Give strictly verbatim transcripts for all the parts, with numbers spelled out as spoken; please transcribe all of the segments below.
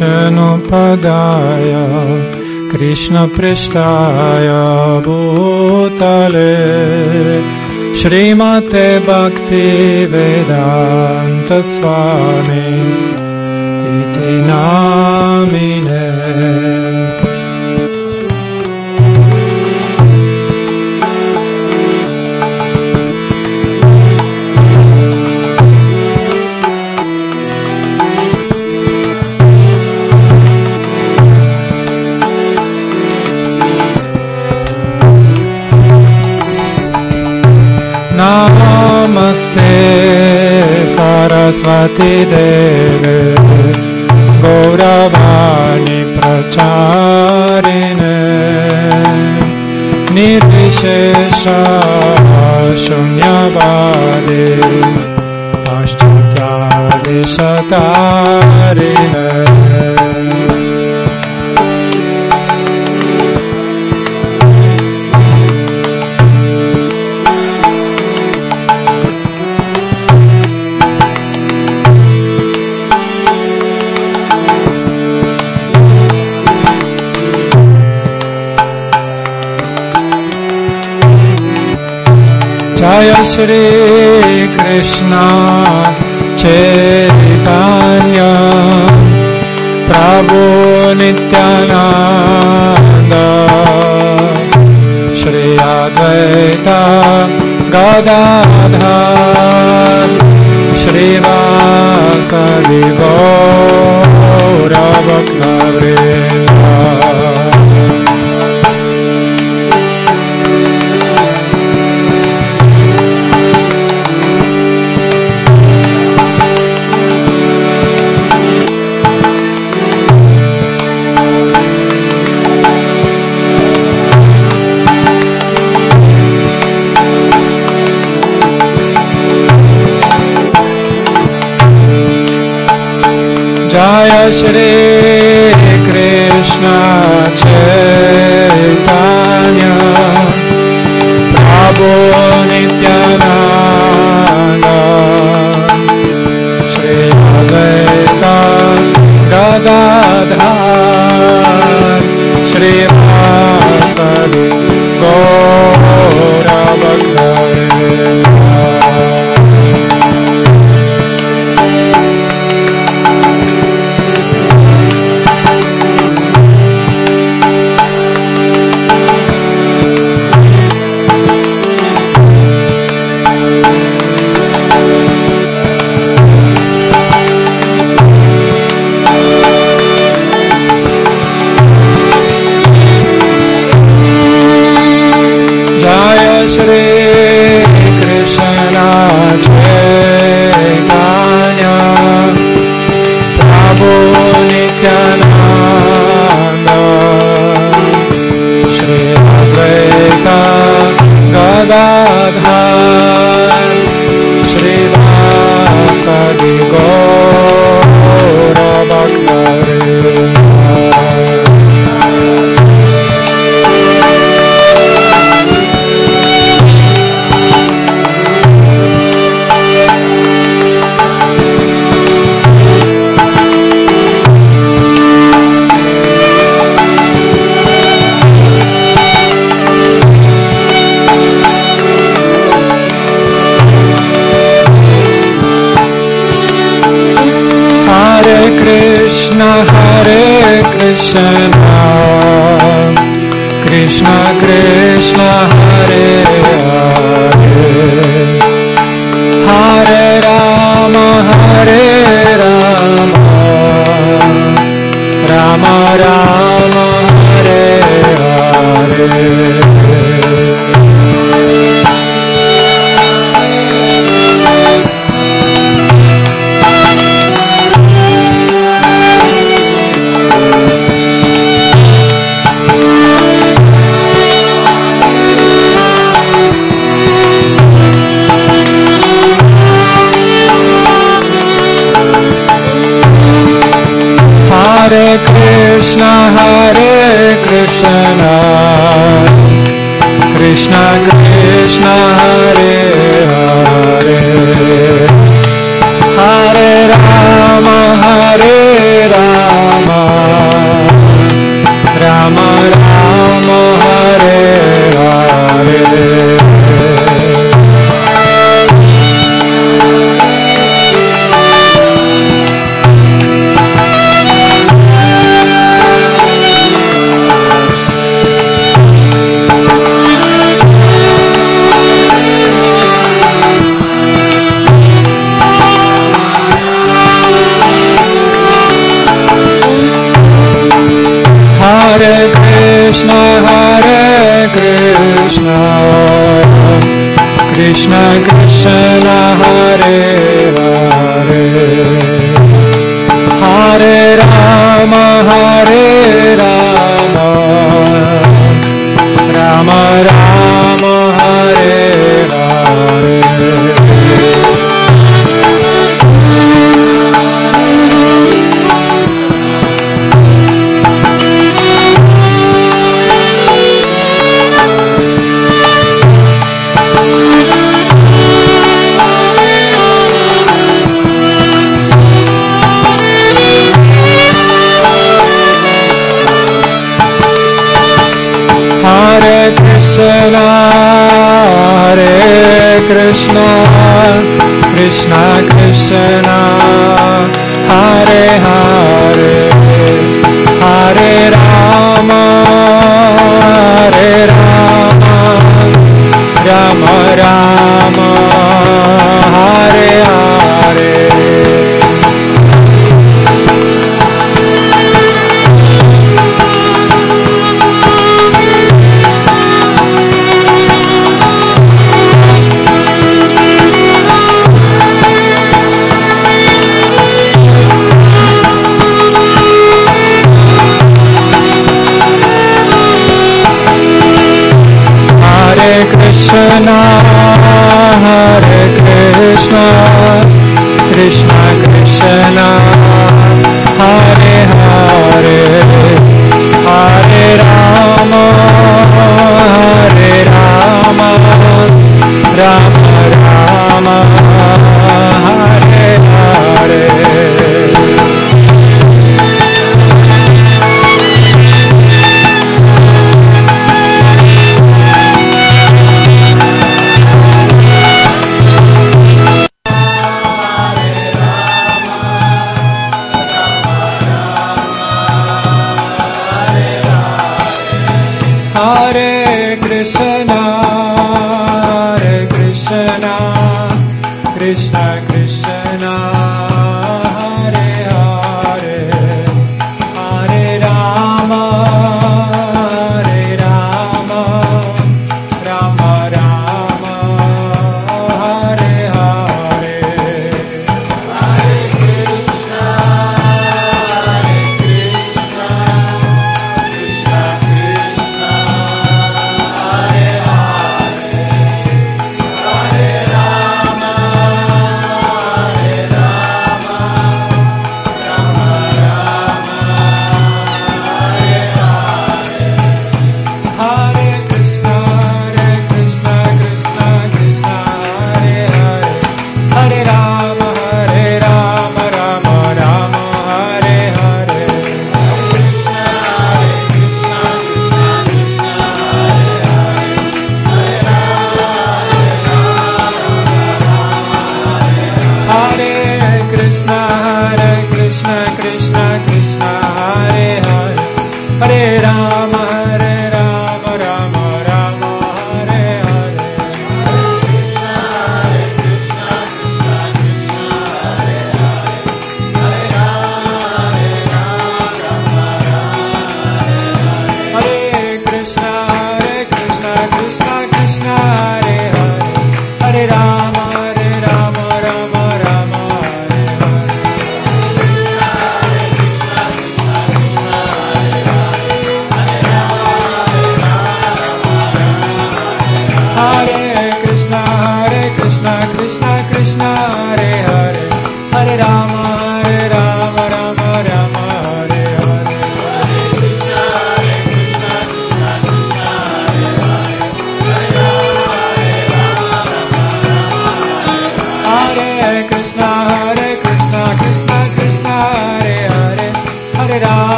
Vishnupādāya Krishna Prishtaya Bhutale Śrīmate Bhakti Vedanta Swami Iti Namine. Namaste Saraswati Deve Gauravani Pracharine Nirvishesha Shunyavadi Paschatyavishatarine. Jaya Shri Krishna Chaitanya Prabhu Nityananda Shri Advaita Gadadhar Shri Vasadi Gaura Bhakta-vrinda. Jaya Shri Krishna Chaitanya Prabhu Nityananda Shri Advaita Gadadhar Shri Vasadi Gaura Bhakta-vrinda. Shri Krishna Chaitanya Prabhu Nityananda Shri Advaita Gadadhar Shri Vasadi Gaura Bhakta-vrinda. Hare Krishna, Hare Krishna, Krishna Krishna, Hare Hare, Hare Rama, Hare Rama, Rama Rama, Hare Hare. Krishna Krishna Hare Hare Hare Rama Hare Rama Rama Rama Hare Hare Krishna Hare Krishna Krishna Krishna Hare Hare Hare Rama Hare Rama Rama Rama Hare Hare Hare Krishna, Hare Krishna, Krishna Krishna, Hare Hare, Hare Rama, Hare Rama, Rama Rama, Hare Hare. Hare Krishna, Hare Krishna, Krishna Krishna.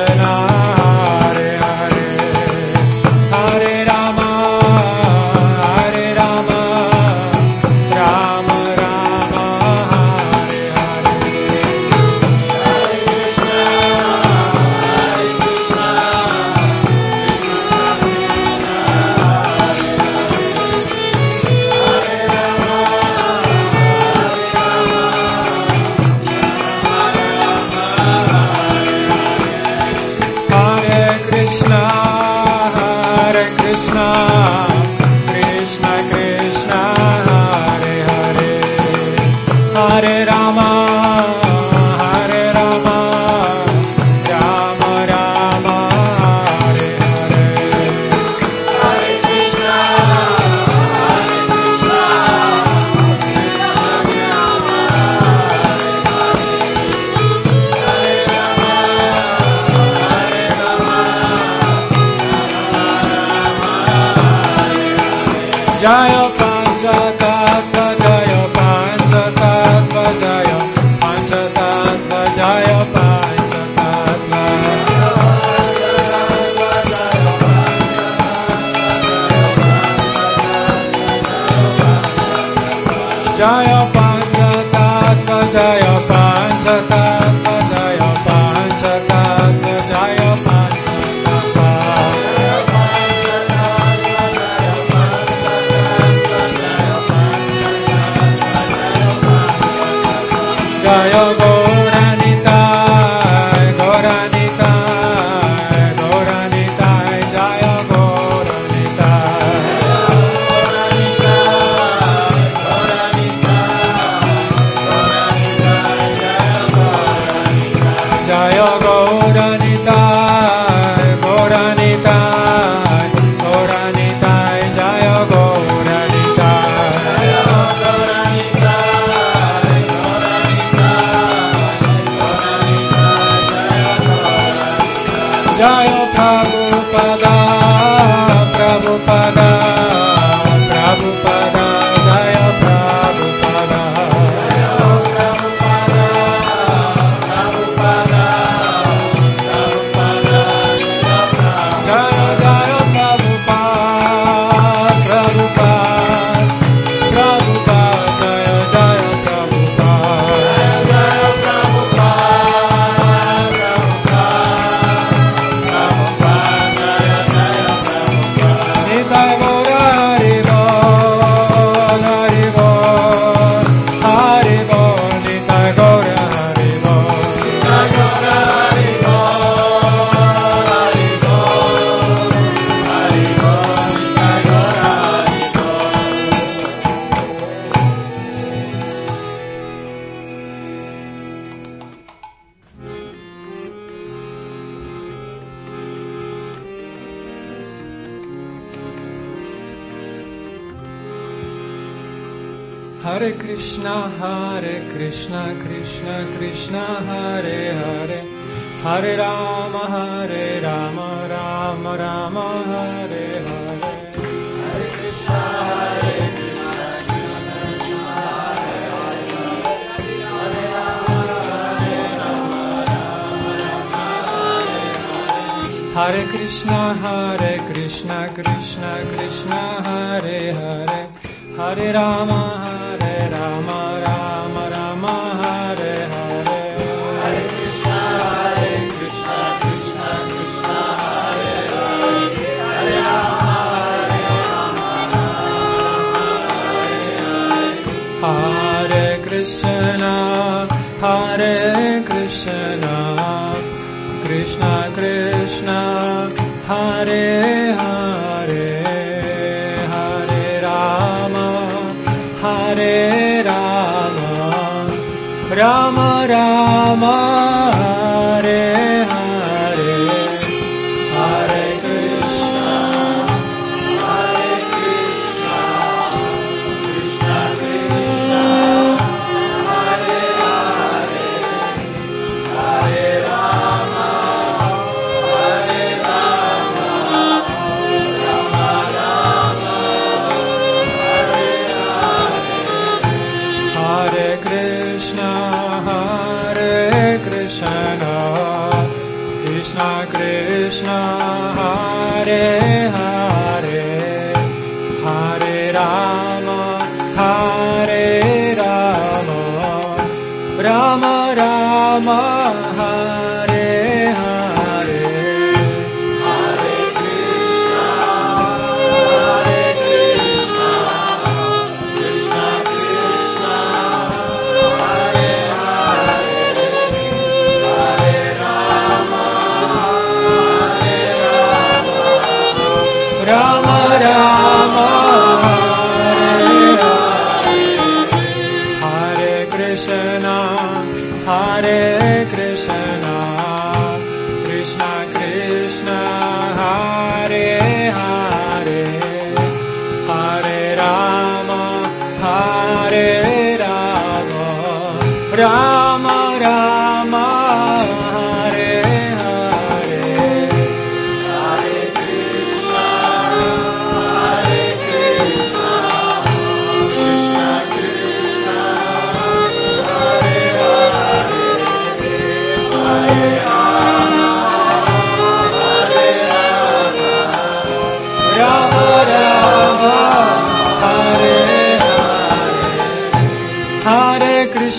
Hare Jaya Panchatattva, Jaya Panchatattva, Jaya Panchatattva, Jaya Panchatattva. Jaya Panchatattva, Jaya Panchatattva, Jaya Panchatattva, Jaya Panchatattva. Jaya Gauranitai, Gauranitai, Gauranitai, Jaya Gauranitai. Jaya Gauranitai, Gauranitai, Gauranitai, Jaya Gauranitai. Jaya Prabhupada, Prabhupada, Prabhupada, Jaya Prabhupada. Jaya Jaya Prabhupada, Prabhupada, Prabhupada, Jaya Jaya Prabhupada. Nitai Gaura Hari Bol, Hari Bol, Hari Bol, Nitai Gaura Hari Bol. Nitai Gaura Hari Bol, Hari Bol, Hari Bol, Nitai Gaura Hari Bol. Hare Krishna, Hare Krishna, Krishna Krishna, Hare Hare, Hare Rama, Hare Rama, Rama Rama, Hare Hare. Hare Krishna, Hare Krishna, Krishna Krishna, Hare Hare, Hare Rama, Hare Rama, Rama Rama, Hare Hare. Hare Krishna, Hare Krishna, Krishna Krishna, Hare Hare, Hare Rama, Hare Rama, Rama Rama, Hare Hare. Hare Krishna, Hare Krishna, Krishna Krishna, Hare Hare, Hare Rama, Hare Rama, Hare Krishna, Hare Krishna, Krishna Krishna, Hare Hare, Hare Rama, Hare Rama, Rama Rama, Hare Hare. Hare Krishna, Hare Krishna, Krishna Krishna, Hare Hare, Hare Rama, Hare Rama, Rama Rama, Hare Hare. Hare Krishna, Hare Krishna,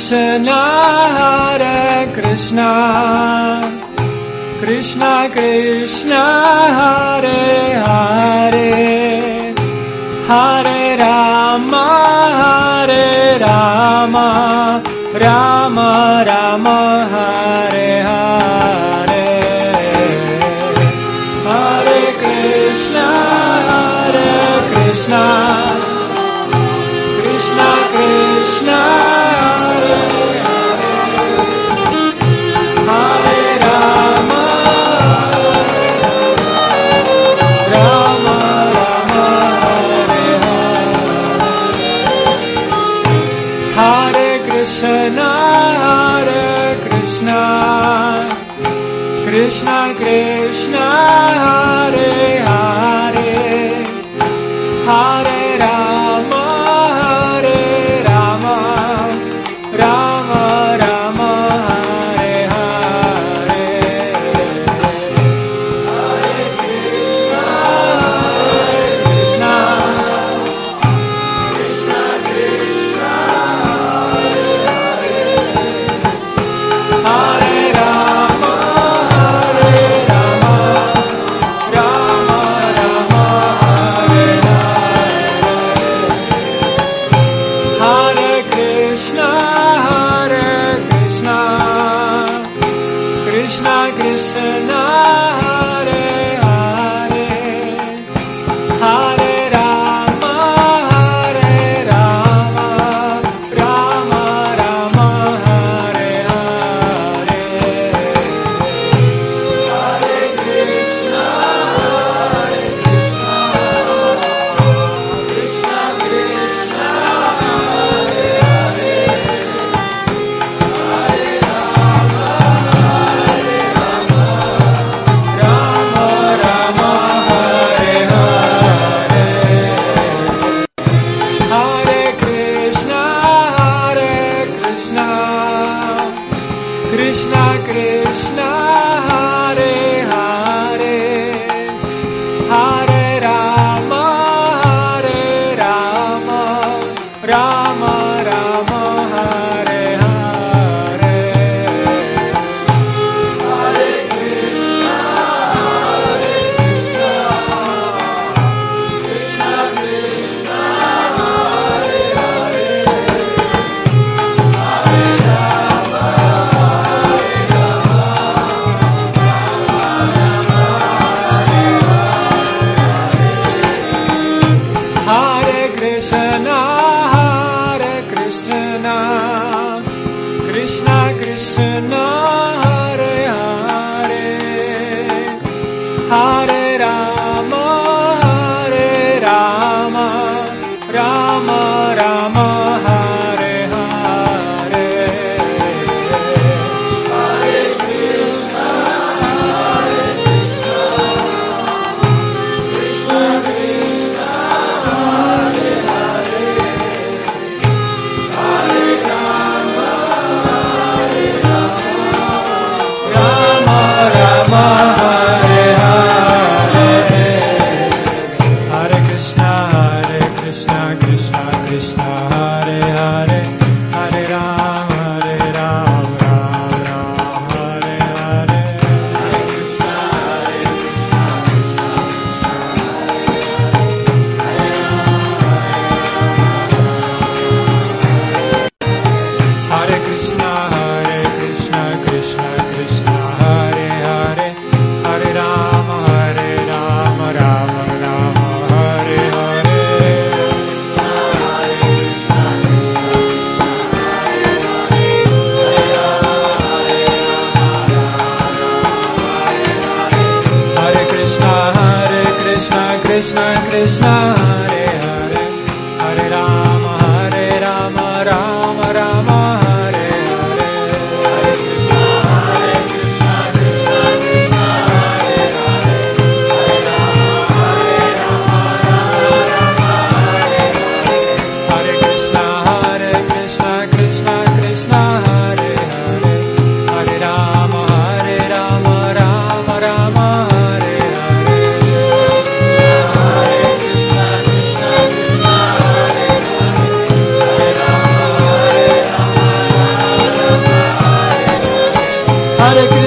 Krishna, Hare Krishna, Krishna Krishna, Hare Hare, Hare Rama, Hare Rama, Rama Rama, Hare Hare, Hare Krishna, Hare Krishna, Krishna Krishna, Krishna, Hare Krishna, Krishna Krishna, Hare Hare, Hare Rama, Hare Rama, Rama Rama, Hare Hare, Hare Krishna, Hare Krishna, Krishna Krishna, Hare Rama, Hare Rama, Rama Rama, Hare Hare, Hare Krishna, Hare Krishna, Krishna Krishna, Hare Hare, Hare Rama, Hare Rama, Rama Rama, Hare Hare, Hare Krishna, Hare Krishna, Krishna Krishna, Hare Hare, Hare Rama, Hare Rama, Rama Rama, Hare Hare, Hare Krishna, Hare Krishna, Krishna Krishna, Hare Hare, Hare Rama, Hare Rama, Rama Rama, Hare Hare, Hare Krishna, Hare Krishna, Krishna Krishna, Hare Hare, Hare Rama, Hare Rama, Hare Krishna, Hare Krishna, Krishna Krishna, Hare Hare, Hare Rama, Hare Rama, Rama Rama, Hare Hare, Hare Krishna, Hare Krishna, Krishna Krishna, Hare Hare, Hare Rama, Hare Rama, Rama Rama, Hare Hare, Hare Krishna, Hare Krishna, Krishna Krishna, Hare Hare, Hare Rama, Hare Rama, Rama Rama, Hare Hare, Hare Krishna, Hare Krishna, Hare Krishna, Hare Krishna, Krishna Krishna, Hare Hare, Hare Rama, Hare Rama, Rama Rama, Hare Hare, Hare Krishna, Hare Krishna, Krishna Krishna, Hare Hare, Hare Rama, Hare Rama, Rama Rama, Hare Hare, Hare Krishna, Hare Krishna, Krishna Krishna, Hare Hare, Hare Rama, Hare Rama, Rama Rama, Hare Hare, Hare Krishna, Hare Krishna, Krishna Krishna, Hare Hare, Hare Rama, Hare Rama, Rama Rama, Hare Hare, Hare Krishna,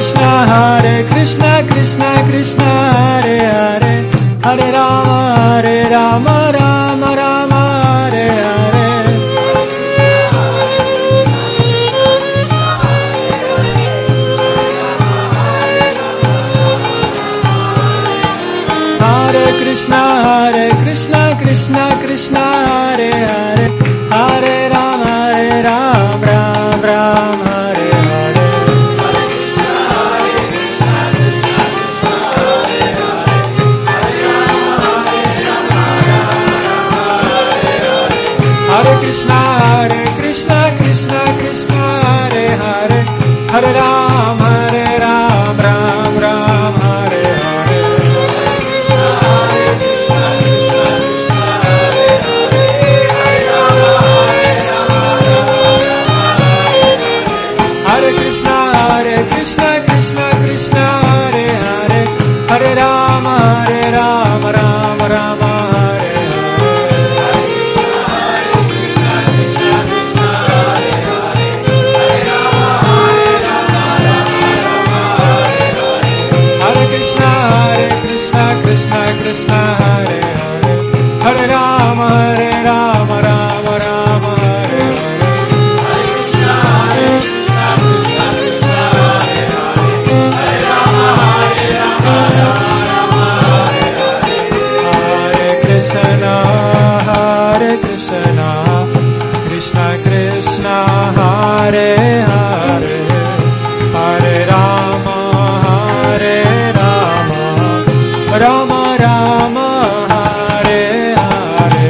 Krishna, Hare Krishna, Krishna Krishna, Hare Hare, Hare Rama, Hare Rama, Rama Rama, Hare Hare. Hare Krishna, Hare Krishna, Krishna Krishna, Hare Hare, Hare Rama, Hare Rama, Ram Ram, Hare Hare. Hare Krishna, Hare Krishna, Krishna Krishna, Hare Hare, Hare Ram, Hare Ram, Ram Ram, Hare Hare. Hare Krishna, Hare Krishna, Krishna Krishna, Hare Hare, Hare Ram, Hare Ram, Ram Ram, Hare Hare. Hare Krishna, Hare Krishna, Krishna Krishna, Hare Hare, Hare Rama, Hare Rama, Rama Rama, Hare Hare. Hare Krishna, Hare Krishna, Krishna Krishna, Hare Hare, Hare Rama, Hare Rama, Rama Rama, Hare Hare.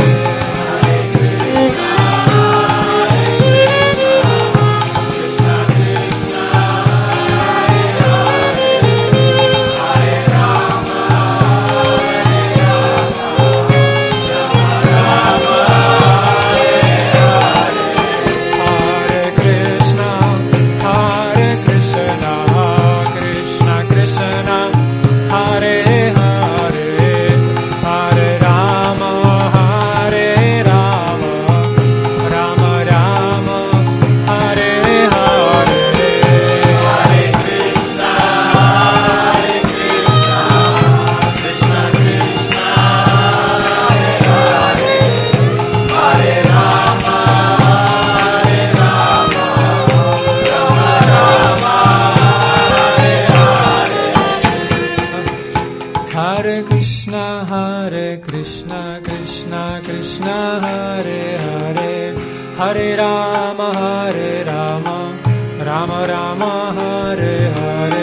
Hare Krishna, Hare Krishna, Krishna Krishna, Hare Hare, Hare Rama, Hare Rama, Rama Rama, Hare Hare. Hare Krishna, Hare Krishna, Krishna Krishna, Hare Hare, Hare Rama, Hare Rama, Rama Rama, Hare Hare. Hare Krishna, Hare Krishna, Krishna Krishna, Hare Hare, Hare Rama, Hare Rama, Rama Rama, Hare Hare.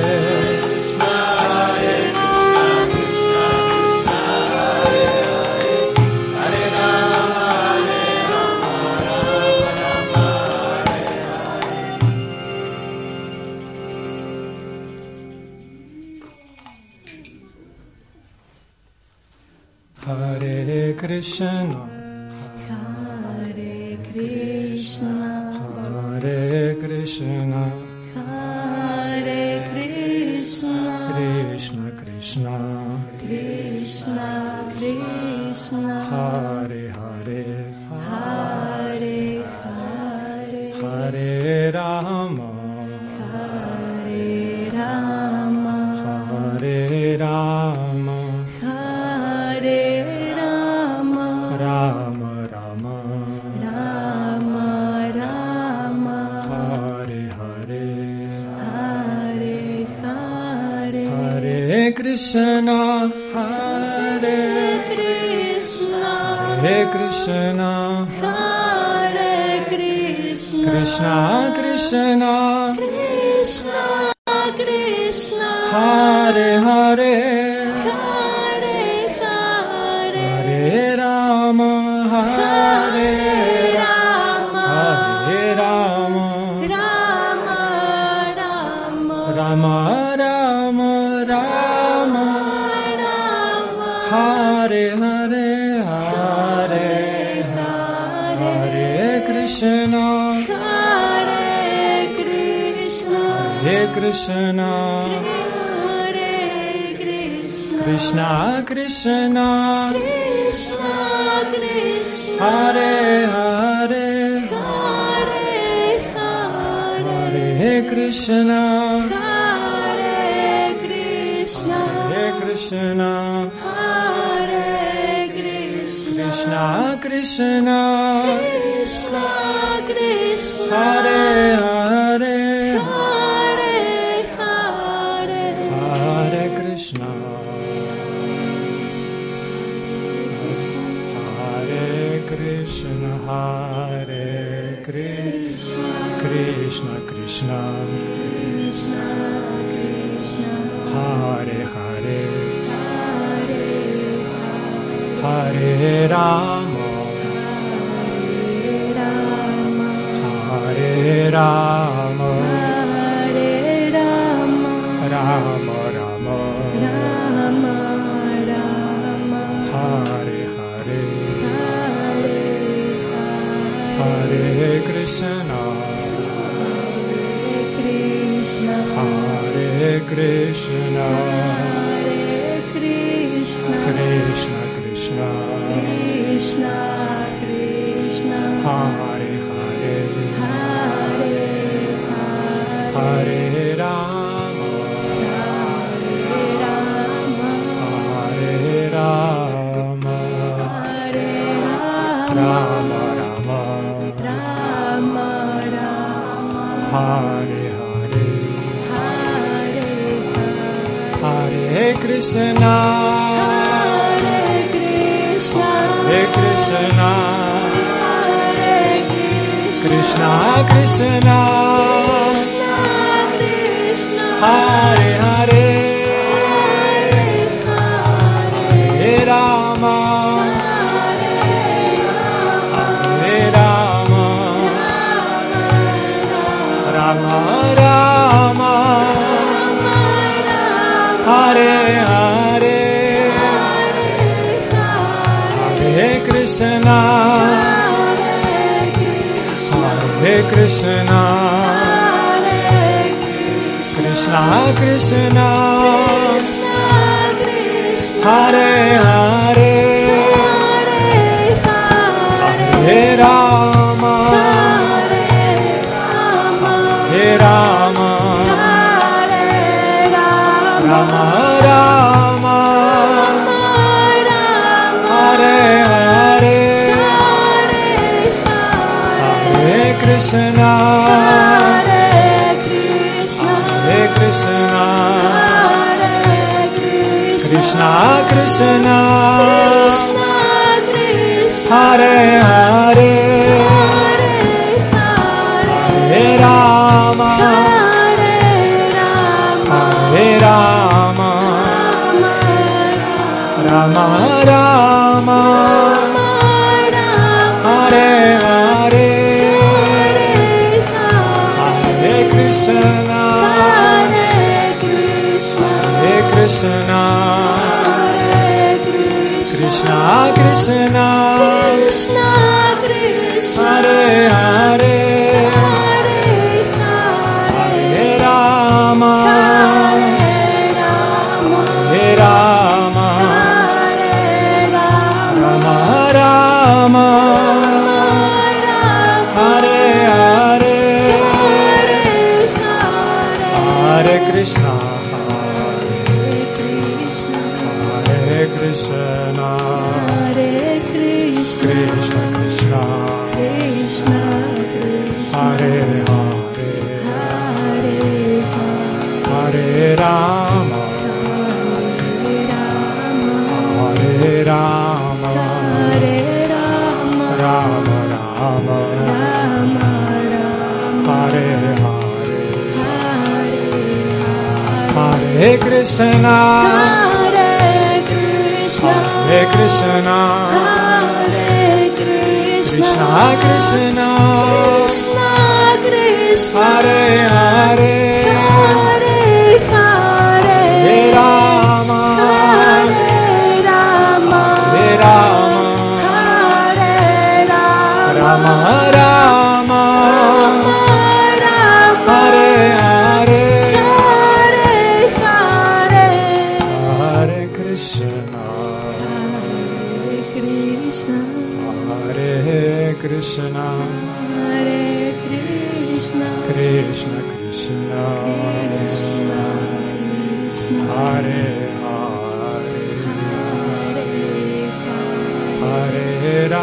Hare Krishna, Hare Krishna, Hare Krishna, Hare Krishna, Krishna Krishna, Krishna Krishna, Hare Hare, Hare Hare, Hare Rama, Hare Rama, Hare Rama, Hare Rama, Rama Rama, Rama Rama, Hare Hare, Hare Hare, Hare Krishna, Hare Krishna, Hare Krishna, Hare Krishna, Krishna Krishna, Krishna Krishna, Hare Hare, Hare Hare, Hare Rama, Hare Rama, Hare Rama, Rama Rama, Rama Rama, Rama, Rama, Hare Hare, Hare Hare Krishna, Hare Krishna, Hare Krishna, Hare Krishna, Krishna Krishna, Krishna Krishna, Hare Hare, Hare Hare, Hare Krishna, Hare Krishna, Hare Krishna, Hare Krishna, Krishna Krishna, Krishna Krishna, Hare Hare, Hare Hare, Hare Krishna, Hare Krishna, Hare Krishna, Krishna Krishna, Krishna Krishna, Hare Hare, Hare Hare Rama, Hare Rama, Hare Rama, Hare Rama, Rama Rama, Rama Rama, Hare Hare, Hare Hare Krishna, Krishna, Hare Krishna, Hare Krishna, Krishna Krishna, Krishna Krishna, Hare Hare, Hare Hare, Hare Rama, Hare Rama, Hare Rama, Hare Rama, Rama Rama, Rama Rama, Hare Hare, Hare Hare Krishna, Hare Krishna, Hare Krishna, Hare Krishna, Krishna Krishna, Krishna Krishna, Hare Hare, Hare Hare Rama, Hare Rama, Rama Rama, Hare Hare, Hare Krishna, Hare Krishna, Krishna Krishna, Hare Hare, Hare Rama, Hare Rama, Rama Rama, Hare Hare, Hare Krishna, Hare Krishna, Krishna Krishna, Hare Hare, Hare Rama, Hare Rama, Rama Rama, Hare Hare, Hare Krishna, Hare Krishna, Krishna Krishna, Hare Hare, Hare Rama, Hare Rama, Rama Rama, Hare Hare, Hare Krishna, Hare Krishna, Krishna Krishna, Hare Hare, Hare Rama, Hare Rama, Rama Rama, Hare Hare, Hare Krishna, Hare Krishna, Krishna Krishna, Hare Hare, Hare Rama, Hare Rama, Rama Rama, Hare Hare, Hare Krishna, Hare Krishna, Krishna Krishna, Hare Hare, Hare Rama,